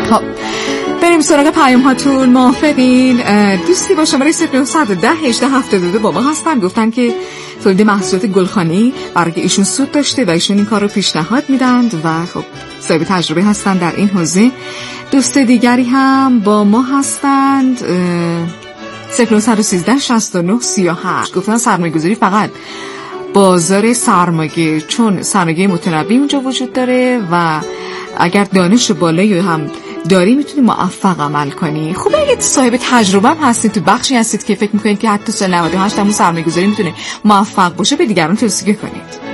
خب بریم سراغ پیام هاتون. موافقین؟ دوستی با شماره 0910 با ما هستن، گفتن که تولید محصولات گلخانی برای ایشون سود داشته و ایشون این کار رو پیشنهاد میدند و خب صاحب تجربه هستن در این حوزه. دوست دیگری هم با ما هستند، 0913 69 38 گفتن سرمایه‌گذاری فقط بازار سرمایه، چون سرمایه متنوع اونجا وجود داره و اگر دانش بالایی هم داری میتونی موفق عمل کنی. خب اگه صاحب تجربه هم هستید، تو بخشی هستید که فکر میکنید که حتی سال 98 همون سرمایه‌گذاری میتونه موفق باشه، به دیگران توصیه کنید.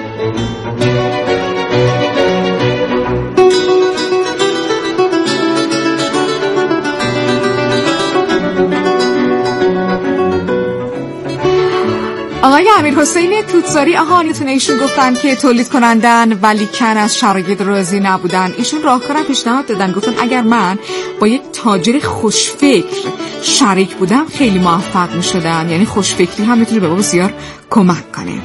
آقای امیرحسین توتزاری آهانتون، ایشون گفتن که تولید کنندن ولی کن از شرایط راضی نبودن. ایشون راهکار پیشنهاد دادن، گفتن اگر من با یک تاجر خوشفکر شریک بودم خیلی موفق می شدم. یعنی خوشفکری هم میتونه به ما بسیار کمک کنه.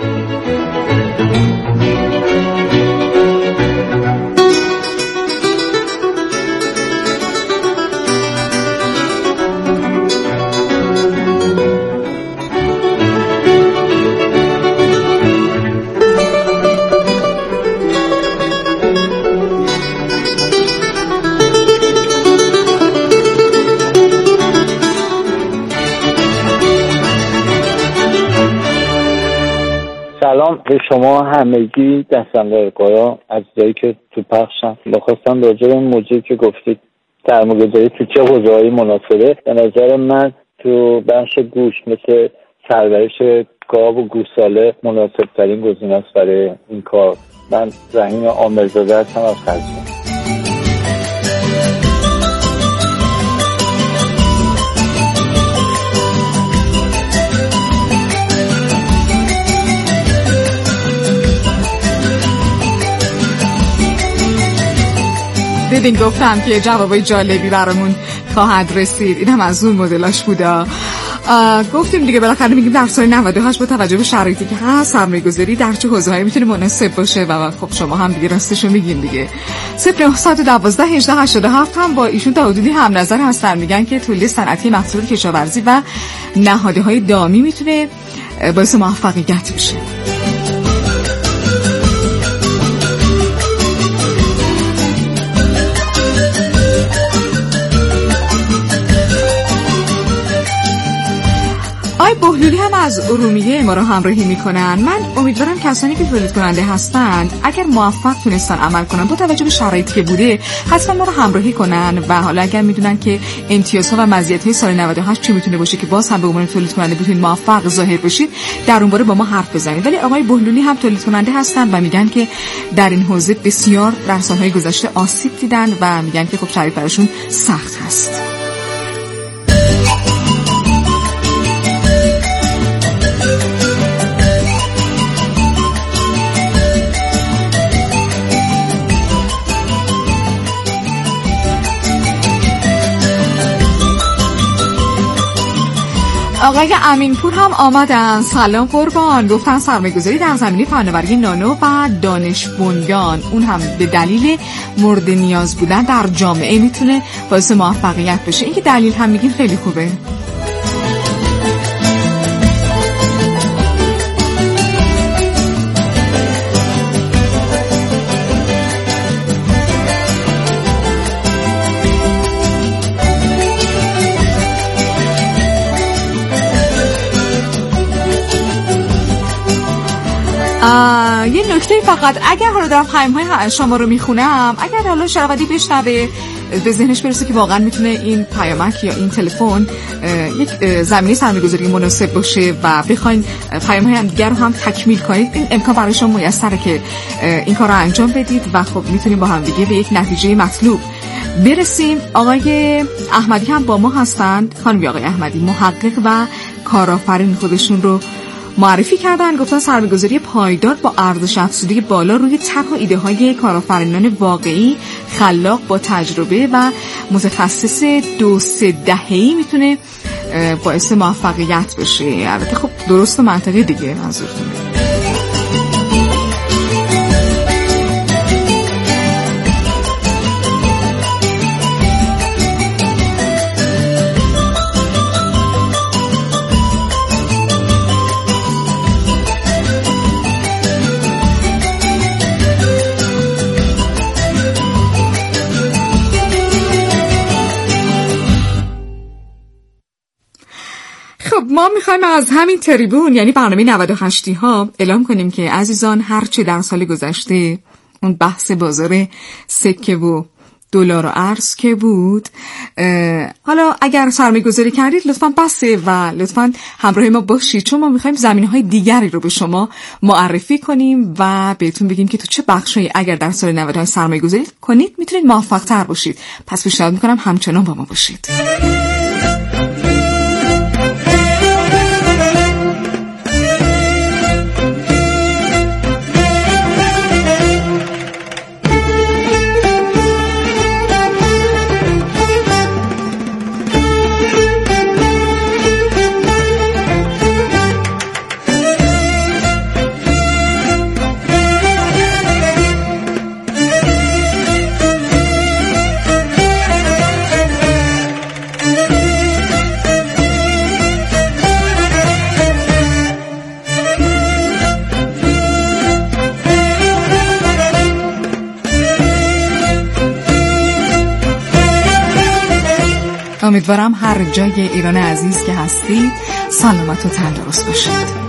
سلام به شما همگی، دستاندرکارا عزیزایی که تو پخشن. می‌خواستم راجع به این موضوعی که گفتید سرمایه‌گذاری تو چه حوزه‌ای مناسبه، به نظر من تو بخش گوشت مثل پرورش گاو و گوساله مناسب ترین گزینه است برای این کار. من رحیم عامرزاده هستم از خرجان. دیدین گفتم که جوابای جالبی برامون خواهد رسید. اینم از اون مدلاش بودا. گفتیم دیگه بالاخره میگیم در سال 98 با توجه به شرایطی که هست سرمایه‌گذاری در چه حوزه‌ای میتونه مناسب باشه و خب شما هم دیگه راستشو میگین دیگه. 0912 18 87 هم با ایشون تا حدودی هم نظر هستن، میگن که تولید صنعتی محصولات کشاورزی و نهادهای دامی میتونه باعث موفقیت بشه. آقای بهلولی هم از ارومیه ما رو همراهی میکنن. من امیدوارم کسانی که تولید کننده هستند اگر موفق تونستن عمل کنن با توجه به شرایطی که بوده حتما ما رو همراهی کنن و حالا اگر میدونن که امتیازها و مزیت‌های سال 98 چی میتونه باشه که باز هم به عنوان تولید کننده بتونید موفق ظاهر بشید، در اون باره با ما حرف بزنید. ولی آقای بهلولی هم تولید کننده هستن و میگن که در این حوزه بسیار در سالهای گذشته آسیب دیدن و میگن که خب شرایط براشون سخت هست. آقای امینپور هم آمدن. سلام قربان. گفتن سرمایه‌گذاری در زمینه فناوری نانو و دانش بنیان، اون هم به دلیل مورد نیاز بودن در جامعه میتونه باعث موفقیت بشه. این که دلیل هم میگین خیلی خوبه. یه نکته فقط، اگر حالا دارم پیام‌های شما رو میخونم، اگر حالا شنوندی بشنوه به ذهنش برسه که واقعا میتونه این پیامک یا این تلفن یک زمینه سرمایه‌گذاری مناسب باشه و بخواید پیام‌های هم دیگر رو هم تکمیل کنید، این امکان برای شما میسره که این کار رو انجام بدید و خب میتونیم با هم دیگه به یک نتیجه مطلوب برسیم. آقای احمدی هم با ما هستند. خانم آقای احمدی محقق و کارآفرین خودشون رو معرفی کردن. گفتن سرمایه‌گذاری پایدار با ارزش افزوده بالا روی طرح و ایده های کارآفرینان واقعی، خلاق، با تجربه و متخصص 2-3 دهه‌ای میتونه باعث موفقیت بشه. البته خب درست و منطقی دیگه منظورتونه. ما میخوایم از همین تریبون یعنی برنامه 98 ها اعلام کنیم که عزیزان هرچی در سال گذشته اون بحث بازار سکه و دلار و ارز که بود، حالا اگر سرمایه‌گذاری کردید لطفاً بسه و لطفاً همراه ما باشید، چون ما میخوایم زمینه‌های دیگری رو به شما معرفی کنیم و بهتون بگیم که تو چه بخشایی اگر در سال 98 سرمایه‌گذاری کنید میتونید موفق‌تر باشید. پس پیشنهاد میکنم همچنان با ما باشید. امیدوارم هر جای ایران عزیز که هستید سلامت و تندرست باشید.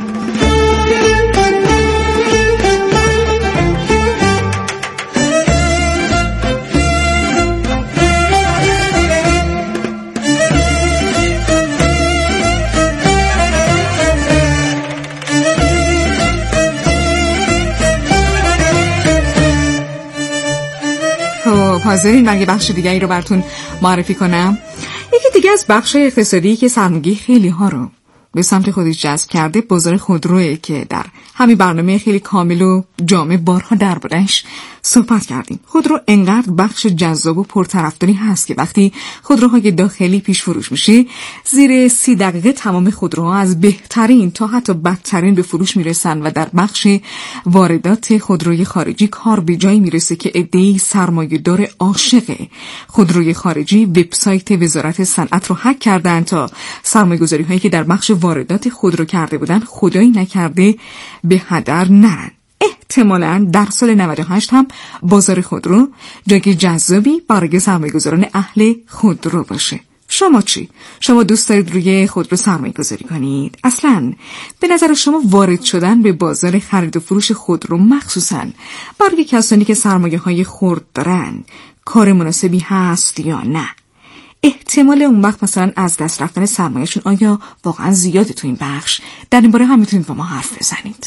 حاضرین من یه بخش دیگری رو براتون معرفی کنم. یکی دیگه از بخش اقتصادی که سرمایه‌گذاری خیلی ها رو به سمت خودش جذب کرده بازار خودروئه که در همین برنامه خیلی کامل و جامع بارها درباره‌اش صحبت کردیم. خودرو انقدر بخش جذاب و پرطرفداری هست که وقتی خودروهای داخلی پیش فروش میشه زیر 30 دقیقه تمام خودروها از بهترین تا حتی بدترین به فروش میرسن و در بخش واردات خودروی خارجی کار به جایی میرسه که عده‌ای سرمایه‌دار عاشق خودروی خارجی وبسایت وزارت صنعت رو هک کردن تا سرمایه‌گذاری‌هایی که در بخش واردات خودرو کرده بودن خدایی نکرده به هدر نرن. احتمالاً در سال 98 هم بازار خودرو جای جذابی برای سرمایه‌گذاران اهل خودرو باشه. شما چی؟ شما دوست دارید روی خودرو سرمایه‌گذاری کنید؟ اصلاً به نظر شما وارد شدن به بازار خرید و فروش خودرو مخصوصاً برای کسانی که سرمایه‌های خرد دارن کار مناسبی هست یا نه؟ احتمال اون وقت مثلا از دست رفتن سرمایه‌شون آیا واقعا زیاده تو این بخش؟ در این باره هم میتونید با ما حرف بزنید.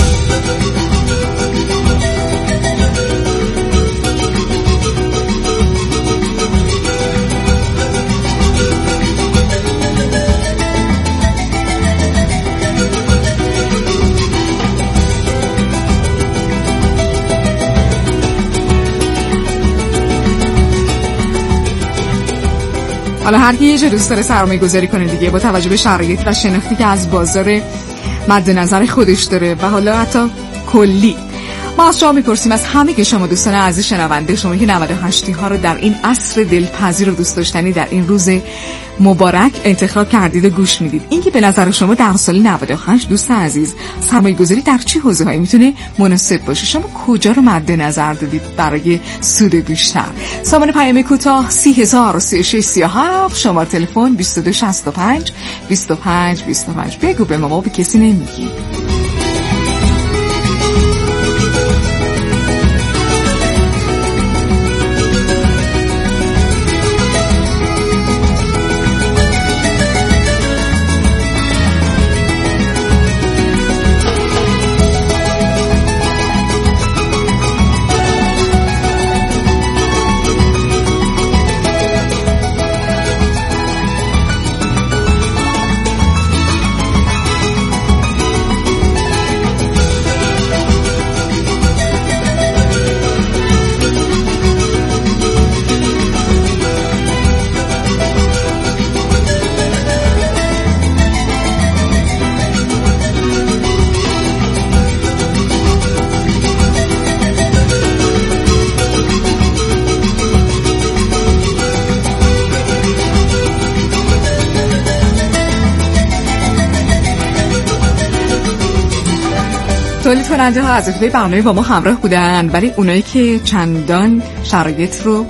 حالا هر کی یه جا دوست داره سرمایه گذاری کنه دیگه با توجه به شرایط و شناختی که از بازار مد نظر خودش داره و حالا حتی کلی. ما از شما میپرسیم، از همه که شما دوستان عزیز شنونده، شما که 98 ها رو در این عصر دلپذیر و دوست داشتنی در این روز مبارک انتخاب کردید و گوش میدید، این که به نظر شما در سال 98 دوست عزیز سرمایه گذاری در چه حوزه هایی میتونه مناسب باشه؟ شما کجا رو مد نظر دادید برای سود بیشتر؟ سامان پیام کوتاه 303637 شماره تلفن 2265 25 25. بگو به ما به کسی نمیگی. تولید کننده ها از ابتدای برنامه با ما همراه بودن، ولی اونایی که چندان شرایط رو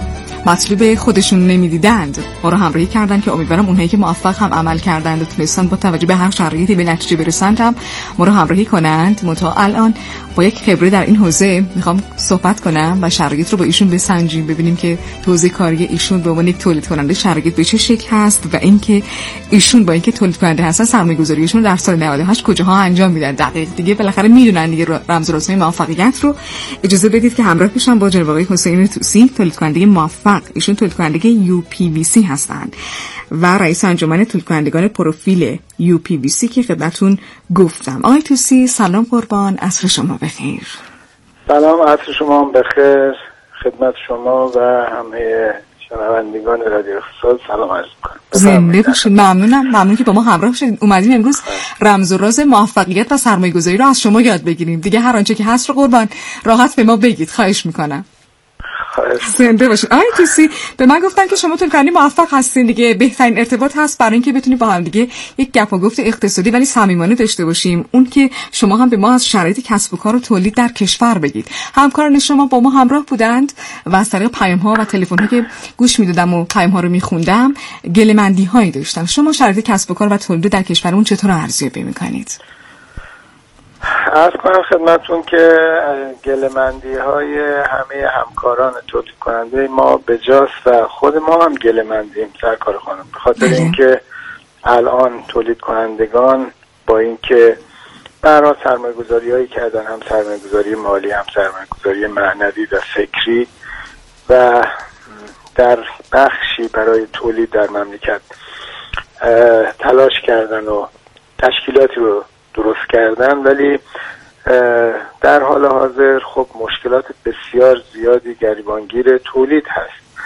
مطلوب خودشون نمیدیدند ما رو همراهی کردن که امیدوارم اونهایی که موفق هم عمل کردند و تونستن با توجه به هر شرایطی به نتیجه برسند هم ما رو همراهی کنند. متا الان با یک خبره در این حوزه میخوام صحبت کنم و شرایط رو با ایشون بسنجیم، ببینیم که حوزه کاری ایشون به عنوان یک تولید کننده شرایط به چه شکل هست و اینکه ایشون با اینکه تولید کننده هستن سرمایه‌گذاریشون در سال 98 کجاها انجام میدن. دقیق دیگه بالاخره میدونن دیگه رمز رسمی موفقیت رو. اجازه بدید که همراه بشم با جناب آقای حسین طوسی، تولید کننده موفق. ایشون تولید کننده UPVC هستند و رئیس انجمن تولید کنندگان پروفیل UPVC که خدمتتون گفتم. آقای طوسی سلام قربان، عصر شما بخیر. سلام، عصر شما بخیر خدمت شما و همه شنوندگان رادیو اقتصاد سلام عرض می‌کنم. زنده باشید. ممنون که با ما همراه شدید. اومدیم امروز رمز و راز موفقیت و سرمایه‌گذاری رو از شما یاد بگیریم. دیگه هر آنچه که هست رو قربان راحت به ما بگید، خواهش می‌کنم. زنده باشید. آقای طوسی به من گفتن که شما تولید کننده موفق هستین دیگه. بهترین ارتباط هست برای اینکه بتونیم با هم دیگه یک گپ و گفت اقتصادی ولی صمیمانه داشته باشیم، اون که شما هم به ما از شرایط کسب و کار و تولید در کشور بگید. همکاران شما با ما همراه بودند و از طریق پیام‌ها و تلفن‌ها که گوش میدادم و پیام‌ها رو می‌خوندم گله‌مندی‌هایی داشتم. شما شرایط کسب و کار و تولید در کشورمون چطور ارزیابی می‌کنید؟ عرض کنم خدمتون که گله‌مندی‌های همه همکاران تولید کننده ما بجاست و خود ما هم گله‌مندیم سرکار خانم، به خاطر اینکه الان تولید کنندگان با اینکه برای سرمایه‌گذاری‌هایی کردن، هم سرمایه‌گذاری مالی هم سرمایه‌گذاری معنوی و فکری و در بخشی برای تولید در مملکت تلاش کردن و تشکیلاتی رو درست کردن، ولی در حال حاضر خب مشکلات بسیار زیادی گریبانگیر تولید هست.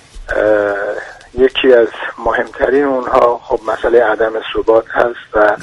یکی از مهمترین اونها خب مسئله عدم ثبات هست و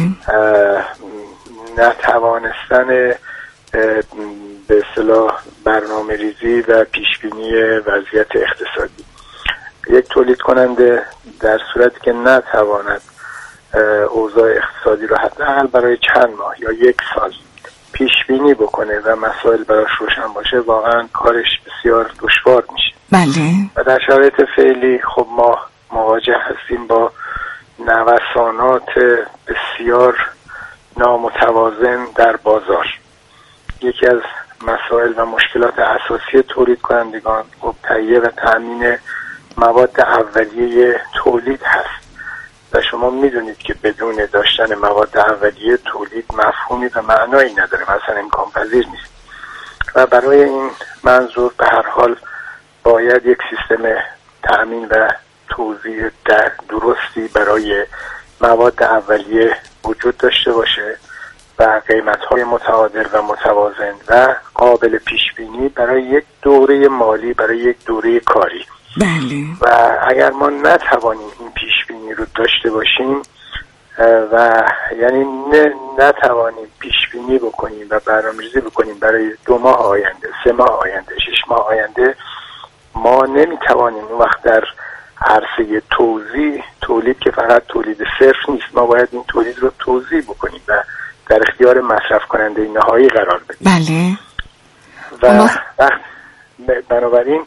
نتوانستن به اصطلاح برنامه ریزی و پیشبینی وضعیت اقتصادی. یک تولید کننده در صورتی که نتواند اوضاع اقتصادی رو حداقل برای چند ماه یا یک سال پیش بینی بکنه و مسائل براش روشن باشه، واقعا کارش بسیار دشوار میشه. بله. و در شرایط فعلی خب ما مواجه هستیم با نوسانات بسیار نامتوازن در بازار. یکی از مسائل و مشکلات اساسی تولید کنندگان خب تهیه و تامین مواد اولیه تولید هست و شما میدونید که بدون داشتن مواد اولیه تولید مفهومی و معنایی نداره، مثلا امکان پذیر نیست و برای این منظور به هر حال باید یک سیستم تأمین و توزیع درستی برای مواد اولیه وجود داشته باشه و قیمت‌های متعادل و متوازن و قابل پیش‌بینی برای یک دوره مالی، برای یک دوره کاری. بله. و اگر ما نتوانیم این پیش‌بینی رو داشته باشیم و یعنی نتوانیم پیش‌بینی بکنیم و برنامه‌ریزی بکنیم برای 2 ماه آینده، 3 ماه آینده، 6 ماه آینده، ما نمیتوانیم اون وقت در عرصه تولید که فقط تولید صرف نیست، ما باید این تولید رو توزیع بکنیم و در اختیار مصرف کننده نهایی قرار بدیم. بله. و بنابراین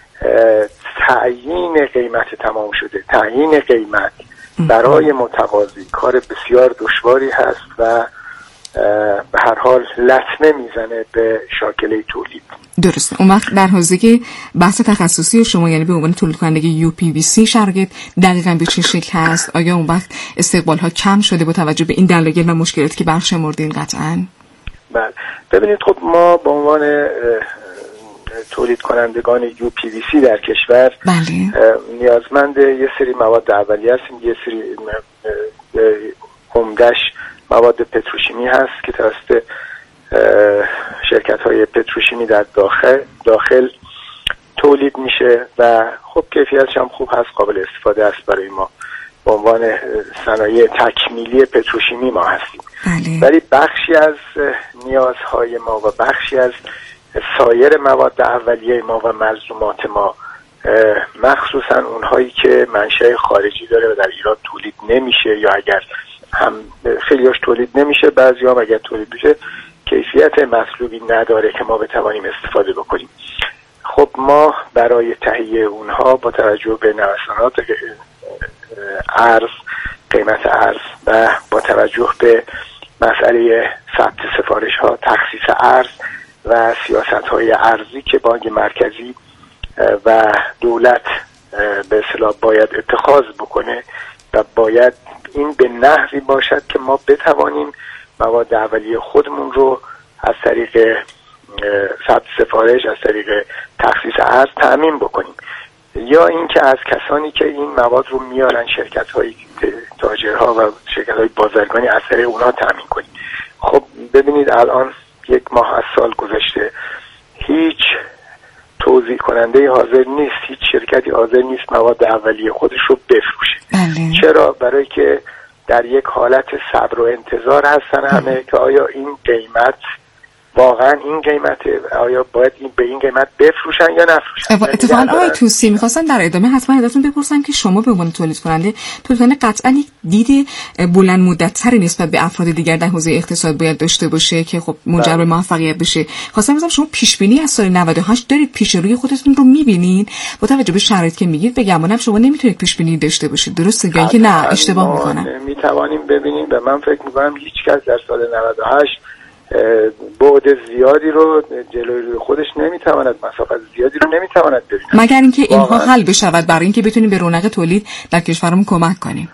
تعیین قیمت تمام شده، تعیین قیمت برای متقاضی کار بسیار دشواری هست و به هر حال لطمه میزنه به شاکله تولید. درسته. اون وقت در حوزه که بحث تخصصی شما یعنی به عنوان تولید کننده UPVC شرایط دقیقاً به چه شکل هست؟ آیا اون وقت استقبال ها کم شده با توجه به این دلایل و مشکلاتی که برشمردین قطعاً؟ بله. ببینید خب ما به عنوان تولید کنندگان UPVC در کشور نیازمند یه سری مواد اولیه هستیم، یه سری عمده‌اش مواد پتروشیمی هست که توسط شرکت‌های پتروشیمی در داخل تولید میشه و خب کیفیتش هم خوب هست، قابل استفاده است برای ما. به عنوان صنایع تکمیلی پتروشیمی ما هستیم. ولی بخشی از نیازهای ما و بخشی از سایر مواد اولیه ما و ملزومات ما، مخصوصا اونهایی که منشأ خارجی داره و در ایران تولید نمیشه یا اگر هم خیلیاش تولید نمیشه، بعضی هم اگر تولید بشه کیفیت مطلوبی نداره که ما بتوانیم استفاده بکنیم. خب ما برای تهیه اونها با توجه به نوسانات ارز، قیمت ارز و با توجه به مسئله ثبت سفارش ها، تخصیص ارز و سیاست های ارزی که بانک مرکزی و دولت به اصطلاح باید اتخاذ بکنه و باید این به نحوی باشد که ما بتوانیم مواد اولیه خودمون رو از طریق ثبت سفارش، از طریق تخصیص ارز تأمین بکنیم، یا اینکه از کسانی که این مواد رو میارن، شرکت‌های تاجرها و شرکت‌های بازرگانی، از طریق اونها تأمین کنیم. خب ببینید الان 1 ماه از سال گذشته، هیچ توزیع کننده حاضر نیست، هیچ شرکتی حاضر نیست مواد اولیه خودش رو بفروشه. چرا؟ برای که در یک حالت صبر و انتظار هستن همه که آیا این قیمت واقعا این قیمته، آیا باید این به این قیمت بفروشن یا نفروشن. اتفاقا آقای توسی میخواستم در ادامه حتما ازتون بپرسم که شما به عنوان تولید کننده قطعا یک دید بلند مدت‌تری نسبت به افراد دیگر در حوزه اقتصاد باید داشته باشه که خب منجر به موفقیت بشه. خواستم بگم شما پیش بینی از سال 98 دارید، پیش روی خودتون رو می‌بینید با توجه به شرایطی که میگید؟ بگم شما نمیتونید پیش بینی داشته باشید، درسته یا اینکه نه اشتباه میکنم؟ میتوانیم ببینیم و من فکر می‌کنم هیچ کس در سال 98 بعد زیادی رو جلوی روی خودش نمیتواند، مسافت زیادی رو نمیتواند ببینه، مگر اینکه اینها حل بشود برای اینکه بتونیم به رونق تولید در کشورمون کمک کنیم.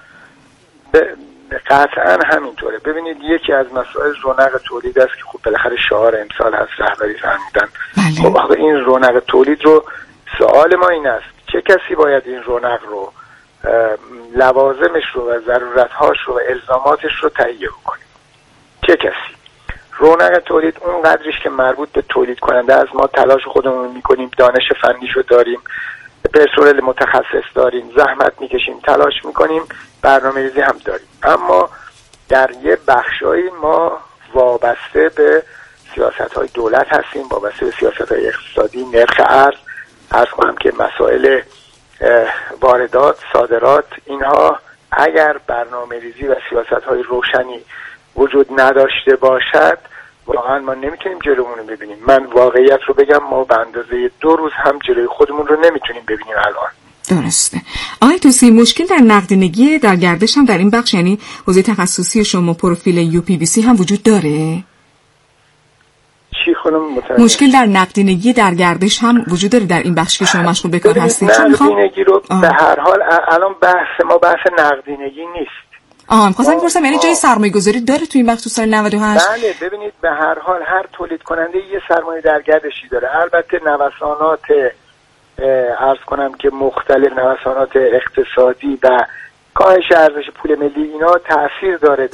قطعا همینطوره. ببینید یکی از مسائل رونق تولید است که خب بالاخره شعار امسال هست، رهبری فرمودن. خب آخه این رونق تولید رو، سوال ما این است چه کسی باید این رونق رو، لوازمش رو و ضرورتهاش رو و الزاماتش رو تهیه کنه؟ چه کسی؟ رونق تولید اون قدرش که مربوط به تولید کننده از ما تلاش خودمون میکنیم، دانش فنیشو داریم، پرسنل متخصص داریم، زحمت میکشیم، تلاش میکنیم، برنامه‌ریزی هم داریم، اما در یه بخشایی ما وابسته به سیاست‌های دولت هستیم، وابسته به سیاست‌های اقتصادی، نرخ ارز، عرض کنم که مسائل واردات، صادرات، اینها اگر برنامه‌ریزی و سیاست‌های روشنی وجود نداشته باشد واقعا ما نمیتونیم جلومون رو ببینیم. من واقعیت رو بگم، ما به اندازه 2 روز هم جلوی خودمون رو نمیتونیم ببینیم الان. درسته. آقای توسی، مشکل در نقدینگی در گردش هم در این بخش، یعنی حوزه تخصصی شما پروفیل UPVC هم وجود داره؟ چی خانم متوجه؟ مشکل در نقدینگی در گردش هم وجود داره در این بخش که شما مشغول به کار هستید؟ نقدینگی رو به هر حال الان بحث ما بحث نقدینگی نیست. می‌خواستم بپرسم یعنی جای سرمایه‌گذاری داره تو این بخش تو سال 98؟ بله، ببینید به هر حال هر تولید کننده یه سرمایه در گردشی داره. البته نوسانات عرض کنم که مختلف، نوسانات اقتصادی و کاهش ارزش پول ملی، اینا تأثیر داره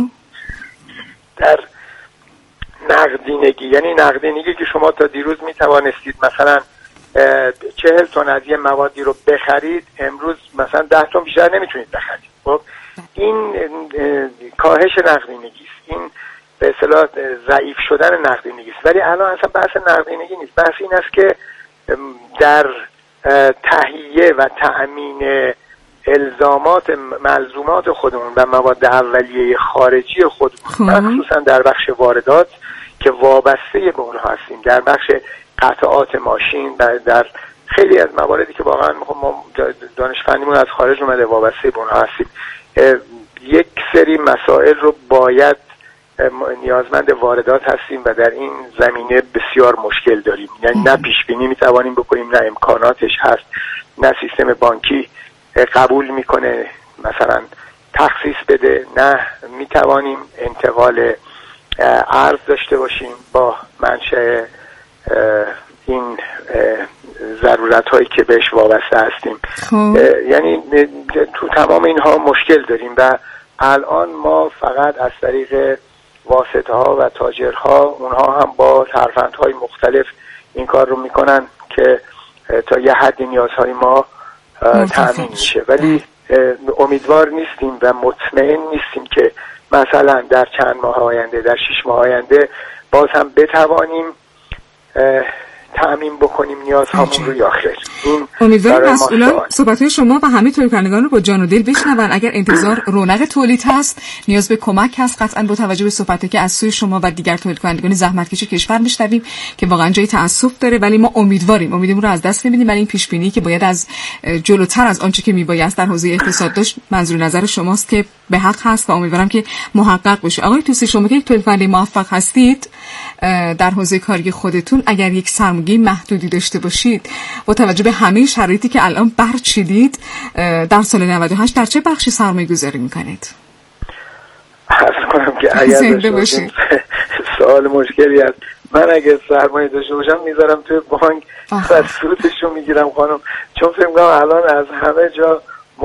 در نقدینگی. یعنی نقدینگی که شما تا دیروز میتوانستید مثلا 40 تن از یه موادی رو بخرید، امروز مثلا 10 تن بیشتر نمیتونید بخرید. خب این کاهش نقدینگی است، این به اصطلاح ضعیف شدن نقدینگی است. ولی الان اصلا بحث نقدینگی نیست، بحث این است که در تهیه و تأمین الزامات ملزومات خودمون و مواد اولیه خارجی خودمون، مخصوصا در بخش واردات که وابسته به اونها هستیم، در بخش قطعات ماشین و در خیلی از مواردی که واقعا ما دانش فنیمون از خارج اومده وابسته به اونها هستیم، یک سری مسائل رو باید نیازمند واردات هستیم و در این زمینه بسیار مشکل داریم. یعنی نه پیش بینی میتوانیم بکنیم، نه امکاناتش هست، نه سیستم بانکی قبول میکنه مثلا تخصیص بده، نه میتوانیم انتقال ارز داشته باشیم با منشأ این ضرورت هایی که بهش وابسته هستیم. یعنی تو تمام اینها مشکل داریم و الان ما فقط از طریق واسطه ها و تاجرها، اونها هم با ترفندهای مختلف این کار رو میکنن که تا یه حدی نیازهای ما تأمین میشه، ولی امیدوار نیستیم و مطمئن نیستیم که مثلا در چند ماه آینده، در 6 ماه آینده باز هم بتوانیم تأمین بکنیم نیازهامون رو یا خیر. امیدوارم مسئولان صحبت‌های شما و همه تولید کنندگان رو با جان و دل بشنون. اگر انتظار رونق تولید هست، نیاز به کمک هست، قطعاً با توجه به صحبتی که از سوی شما و دیگر تولید کنندگان زحمتکش کشور میشنویم که واقعاً جای تأسف داره، ولی ما امیدمون رو از دست نمیدیم. ولی این پیش بینی که باید از جلوتر از آنچه که میبایست در حوزه اقتصاد داشت، منظور نظر شماست که به حق هست و امیدوارم که محقق بشه. آقای توسی، شما که یک تولید کننده موفق هستید در حوزه کاری خودتون، اگر یک سرمایه محدودی داشته باشید با توجه به همه شرایطی که الان برچیدید در سال 98 در چه بخشی سرمایه گذاری میکنید؟ عرض کنم که اگر داشته سوال مشکلی هست. من اگه سرمایه داشته باشم میذارم توی بانک و سودشو میگیرم خانم، چون فکر میکنم الان از همه جا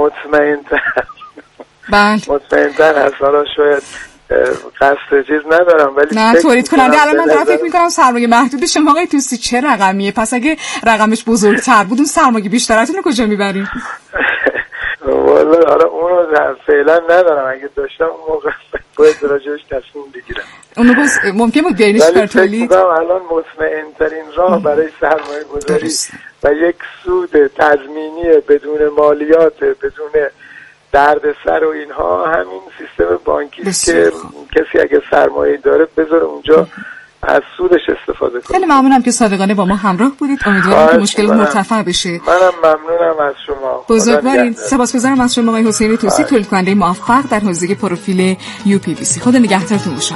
مطمئن‌تر هست. حالا شاید قصد چیز ندارم ولی نه تولید کننده الان من دارم فکر میکنم سرمایه محدود شما آقای توسی چه رقمیه؟ پس اگه رقمش بزرگتر بود اون سرمایه بیشترتون رو کجا میبریم؟ والا حالا اونو فعلا ندارم، اگه داشتم اون موقع باید راجعش تصمیم بگیرم. اونو بس ممکن بود بیارینش بر تولید. ولی الان مطمئن‌ترین راه برای سرمایه گذاری و یک سود تضمینی بدون مالیات، بدون دردسر و اینها همین سیستم بانکی است که کسی اگه سرمایه داره بذاره اونجا از سودش استفاده کنه. خیلی ممنونم که صادقانه با ما همراه بودید. امیدوارم که مشکل مرتفع بشه. منم ممنونم از شما. بزرگوارید. سپاسگزارم از شما آقای حسینی توسی، تولید کننده موفق در حوزه پروفیل UPVC. خدا نگهدارتون باشه.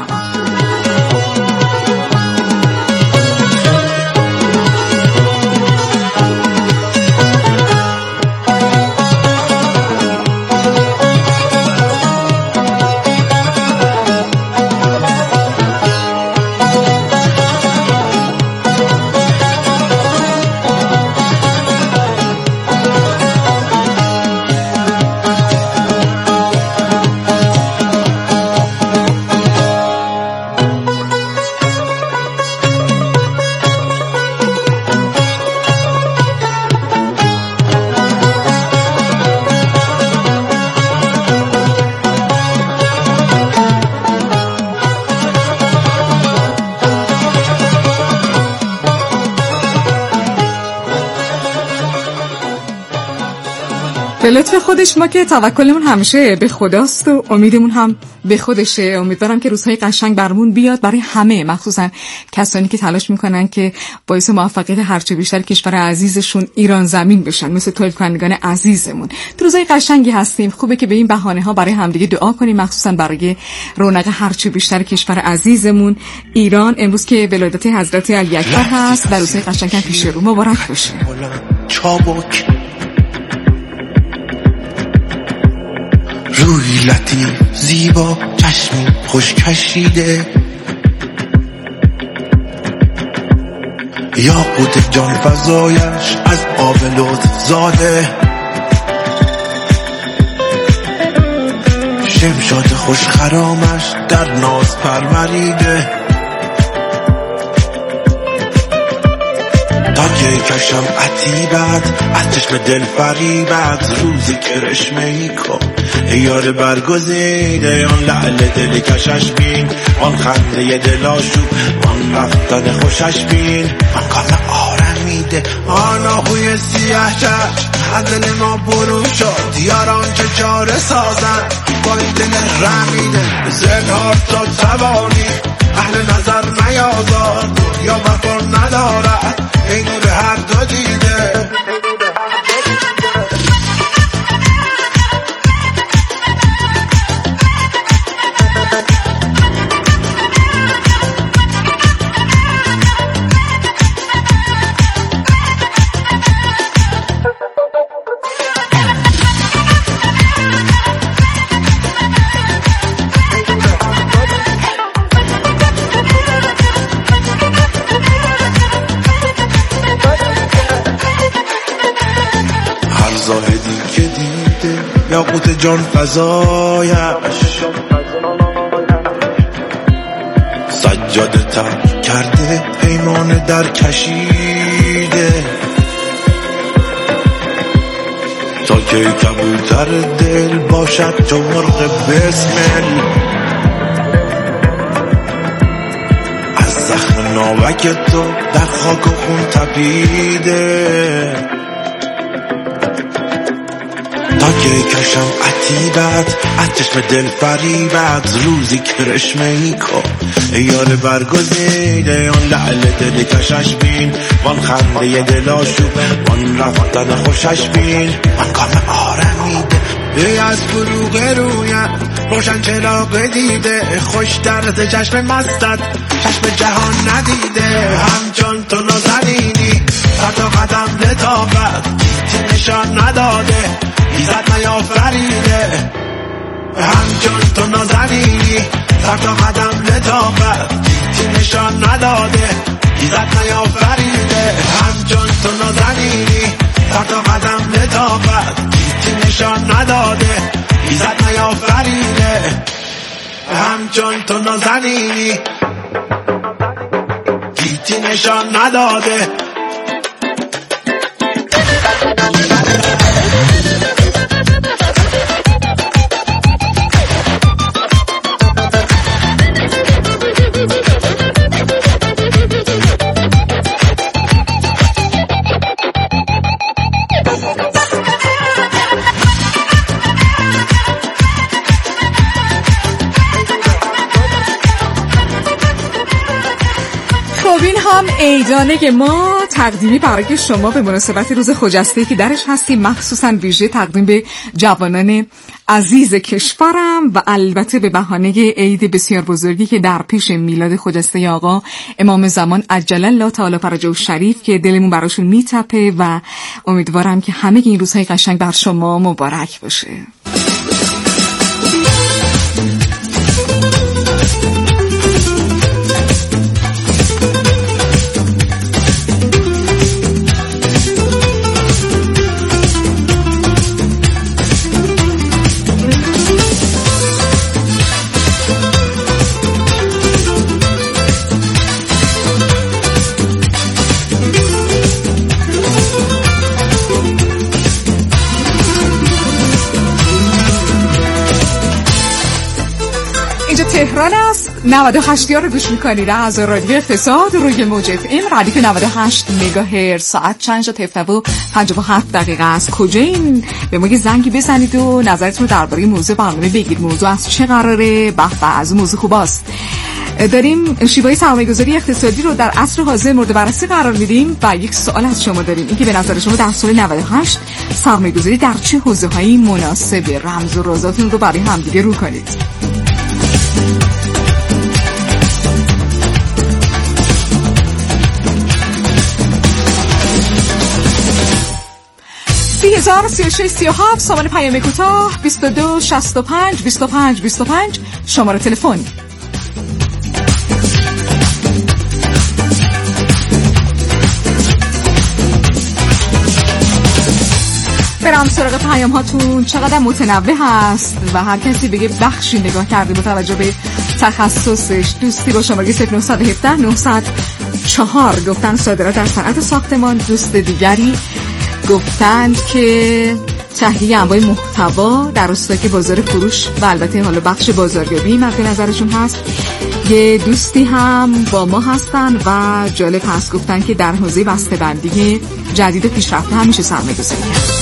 به لطف خودش ما که توکلمون همیشه به خداست و امیدمون هم به خودشه. امیدوارم که روزهای قشنگ برمون بیاد برای همه، مخصوصا کسانی که تلاش میکنن که باعث موفقیت هرچه بیشتر کشور عزیزشون ایران زمین بشن، مثل تولید کنندگان عزیزمون. تو روزهای قشنگی هستیم، خوبه که به این بهانه ها برای همدیگه دعا کنیم، مخصوصا برای رونق هرچه بیشتر کشور عزیزمون ایران. امروز که ولادت حضرت علی اکبر هست، در روزهای قشنگ پیش رو مبارک باشه. روی لطیف زیبا، چشمی خوش کشیده، یاقوت جان فزایش از آب لطف زاده، شمشاد خوش خرامش در ناز پروریده، تاکه کشم عتیبت از چشم دل فریبت، روزی کرشمه ای کن یار برگزیده، آن لعل دل کشش بین، آن خنده دل آشوب، آن رفتن خوشش بین، آن کام آرمیده، آن آهوی سیاه چشم از دل ما برون شد، یاران چه چاره سازن با این دل رمیده، زنهار تا توانی اهل نظر نیازار، یا وفا ندارد این نور هر دو دیده. زاهدی که دیده یاقوت جان فزایش، سجاده تر کرده پیمان در کشیده، تا که کبوتر دل باشد چو مرغ بسمل، از زخم تن ناوک تو در خاک و خون تپیده، تا که کشم عتیبت از چشم دل فریبت، روزی کرشمه ای کن یار برگزیده، آن لعل دل کشش بین، وان خنده دل آشوب، وان رفتن خوشش بین، وان گام آرمیده. ای از فروغ رویت روشن چراغ دیده، خوش درد چشم مستت چشم جهان ندیده، همچون تو نازنینی سر تا قدم لطافت، چی نشان نداده ایزد نیافریده، همچون تو نازنینی سر تا قدم لطافت، چی نشان نداده ایزد نیافریده، همچون تو نازنینی سر تا قدم لطافت، چی نشان نداده ایزد نیافریده، همچون تو نازنینی چی نشان نداده. ایدانه که ما تقدیمی برای شما به مناسبت روز خجسته که درش هستیم، مخصوصا ویژه تقدیم به جوانان عزیز کشورم و البته به بهانه عید بسیار بزرگی که در پیش میلاد خجسته آقا امام زمان عجل الله تعالی فرجه الشریف که دلمون براشون میتپه و امیدوارم که همه این روزهای قشنگ بر شما مبارک باشه. تهران است. 98 رو گوش میکنید از رادیو اقتصاد روی موج اف ام رادیو 98 مگاهرتز. ساعت چند شد؟ 7:57 است. کجا این به ما زنگی بزنید و نظرتون رو درباره موضوع برنامه بگید. موضوع از چه قراره؟ به از موضوع خوباست. داریم شیوه سرمایه‌گذاری اقتصادی رو در عصر حاضر مورد بررسی قرار میدیم و یک سوال از شما داریم، اینکه به نظر شما در سال 98 سرمایه‌گذاری در چه حوزه‌هایی مناسبه؟ رمز و رازاتون رو برای همدیگه رو کنید. 3637 سامان پیام کوتاه 22 65 25 25 شماره تلفن. برام سراغ پیام هاتون. چقدر متنوع هست و هر کسی بگه بخشی نگاه کرده با توجه به تخصصش. دوستی با شماره 0917 904 گفتن صادرات در صنعت ساختمان. دوست دیگری گفتند که تهیه انواع محتوا در راستای بازار فروش و البته حالا بخش بازاریابی مد نظرشون هست. یه دوستی هم با ما هستن و جالب هست، گفتن که در حوزه بسته‌بندی جدید و پیشرفته همیشه سرمایه‌گذاری کرد.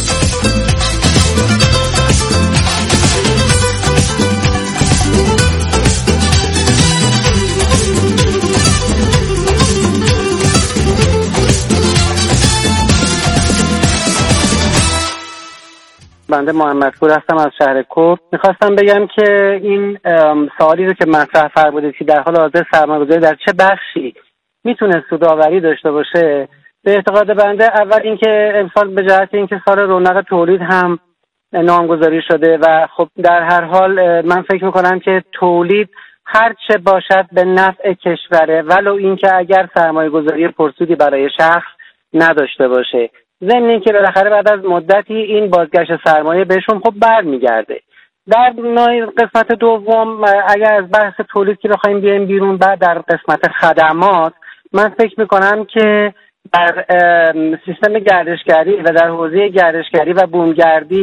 بنده محمدپور هستم از شهر کرد. میخواستم بگم که این سوالی رو که مطرح فرمودید که در حال حاضر سرمایه‌گذاری در چه بخشی میتونه سودآوری داشته باشه، به اعتقاد بنده اول اینکه امسال به جهت اینکه سال رونق تولید هم نامگذاری شده و خب در هر حال من فکر میکنم که تولید هر چه باشد به نفع کشوره، ولو اینکه اگر سرمایه‌گذاری پرسودی برای شخص نداشته باشه. ضمن اینکه بالاخره بعد از مدتی این بازگشت سرمایه بهشون خب برمیگرده. در قسمت دوم اگر از بحث تولید که بخوایم بیایم بیرون، بعد در قسمت خدمات من فکر میکنم که در سیستم گردشگری و در حوزه گردشگری و بومگردی